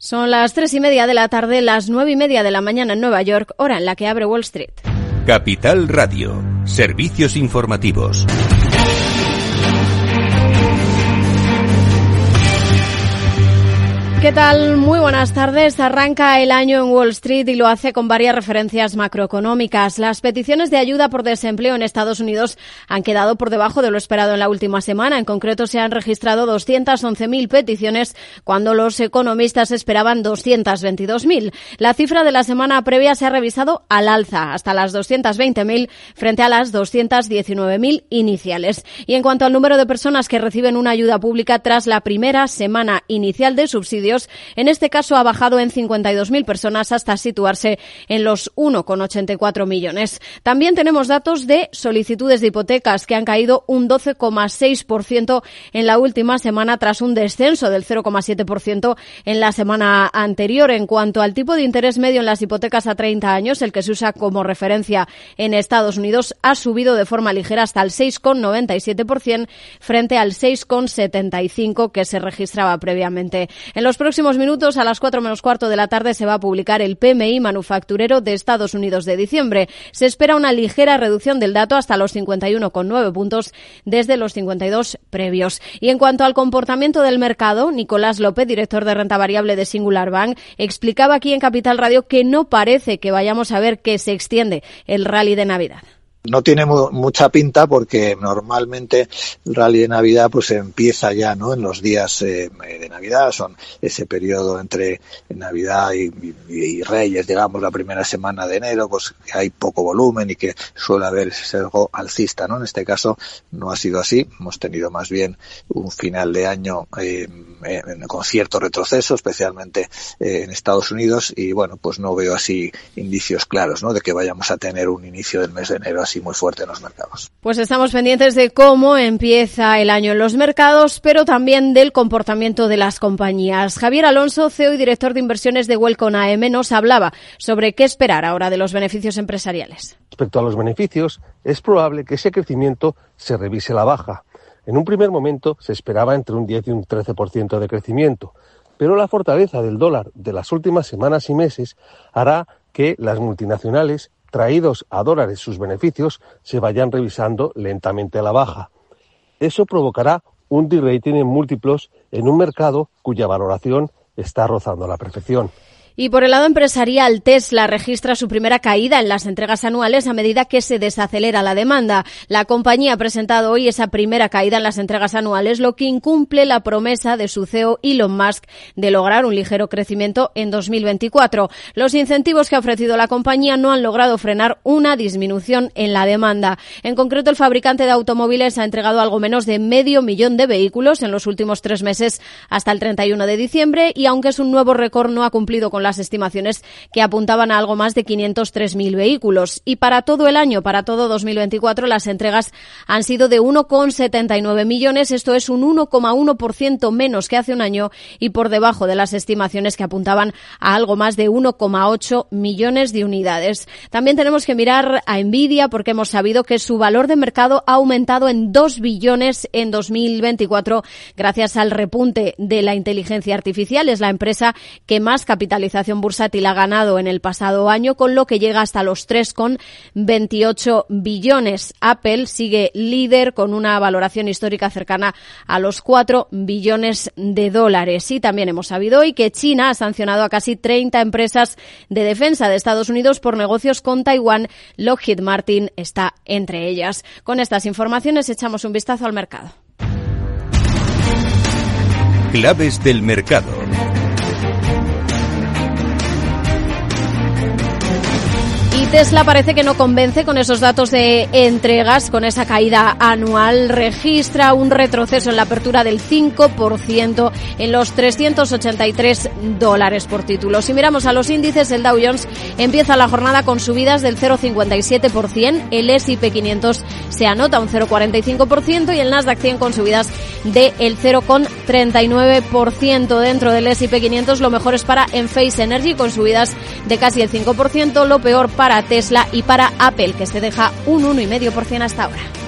Son las 3:30 de la tarde, las 9:30 de la mañana en Nueva York, hora en la que abre Wall Street. Capital Radio, servicios informativos. ¿Qué tal? Muy buenas tardes. Arranca el año en Wall Street y lo hace con varias referencias macroeconómicas. Las peticiones de ayuda por desempleo en Estados Unidos han quedado por debajo de lo esperado en la última semana. En concreto, se han registrado 211.000 peticiones cuando los economistas esperaban 222.000. La cifra de la semana previa se ha revisado al alza, hasta las 220.000 frente a las 219.000 iniciales. Y en cuanto al número de personas que reciben una ayuda pública tras la primera semana inicial de subsidios, en este caso ha bajado en 52.000 personas hasta situarse en los 1,84 millones. También tenemos datos de solicitudes de hipotecas que han caído un 12,6% en la última semana tras un descenso del 0,7% en la semana anterior. En cuanto al tipo de interés medio en las hipotecas a 30 años, el que se usa como referencia en Estados Unidos, ha subido de forma ligera hasta el 6,97% frente al 6,75% que se registraba previamente. En los próximos minutos, a las 4 menos cuarto de la tarde, se va a publicar el PMI manufacturero de Estados Unidos de diciembre. Se espera una ligera reducción del dato hasta los 51,9 puntos desde los 52 previos. Y en cuanto al comportamiento del mercado, Nicolás López, director de renta variable de Singular Bank, explicaba aquí en Capital Radio que no parece que vayamos a ver que se extiende el rally de Navidad. No tiene mucha pinta porque normalmente el rally de Navidad pues empieza ya, ¿no?, en los días de Navidad, son ese periodo entre Navidad y Reyes, digamos, la primera semana de enero, pues que hay poco volumen y que suele haber ese sesgo alcista, ¿no? En este caso no ha sido así, hemos tenido más bien un final de año con cierto retroceso, especialmente en Estados Unidos, y bueno, pues no veo así indicios claros, ¿no?, de que vayamos a tener un inicio del mes de enero así muy fuerte en los mercados. Pues estamos pendientes de cómo empieza el año en los mercados, pero también del comportamiento de las compañías. Javier Alonso, CEO y director de inversiones de Wellcome AM, nos hablaba sobre qué esperar ahora de los beneficios empresariales. Respecto a los beneficios, es probable que ese crecimiento se revise a la baja. En un primer momento se esperaba entre un 10 y un 13% de crecimiento, pero la fortaleza del dólar de las últimas semanas y meses hará que las multinacionales, traídos a dólares sus beneficios, se vayan revisando lentamente a la baja. Eso provocará un de-rating en múltiplos en un mercado cuya valoración está rozando la perfección. Y por el lado empresarial, Tesla registra su primera caída en las entregas anuales a medida que se desacelera la demanda. La compañía ha presentado hoy esa primera caída en las entregas anuales, lo que incumple la promesa de su CEO Elon Musk de lograr un ligero crecimiento en 2024. Los incentivos que ha ofrecido la compañía no han logrado frenar una disminución en la demanda. En concreto, el fabricante de automóviles ha entregado algo menos de 500.000 de vehículos en los últimos 3 meses hasta el 31 de diciembre y, aunque es un nuevo récord, no ha cumplido con las estimaciones que apuntaban a algo más de 503.000 vehículos. Y para todo el año, para todo 2024, las entregas han sido de 1,79 millones. Esto es un 1,1% menos que hace un año y por debajo de las estimaciones que apuntaban a algo más de 1,8 millones de unidades. También tenemos que mirar a Nvidia porque hemos sabido que su valor de mercado ha aumentado en 2 billones en 2024 gracias al repunte de la inteligencia artificial. Es la empresa que más capitalización bursátil ha ganado en el pasado año, con lo que llega hasta los 3,28 billones. Apple sigue líder con una valoración histórica cercana a los 4 billones de dólares. Y también hemos sabido hoy que China ha sancionado a casi 30 empresas de defensa de Estados Unidos por negocios con Taiwán. Lockheed Martin está entre ellas. Con estas informaciones echamos un vistazo al mercado. Claves del mercado. Y Tesla parece que no convence con esos datos de entregas, con esa caída anual. Registra un retroceso en la apertura del 5% en los $383 por título. Si miramos a los índices, el Dow Jones empieza la jornada con subidas del 0,57%, el S&P 500 se anota un 0,45% y el Nasdaq 100 con subidas del 0,39%. Dentro del S&P 500 lo mejor es para Enphase Energy con subidas de casi el 5%, lo peor para Tesla y para Apple, que se deja un 1,5% hasta ahora.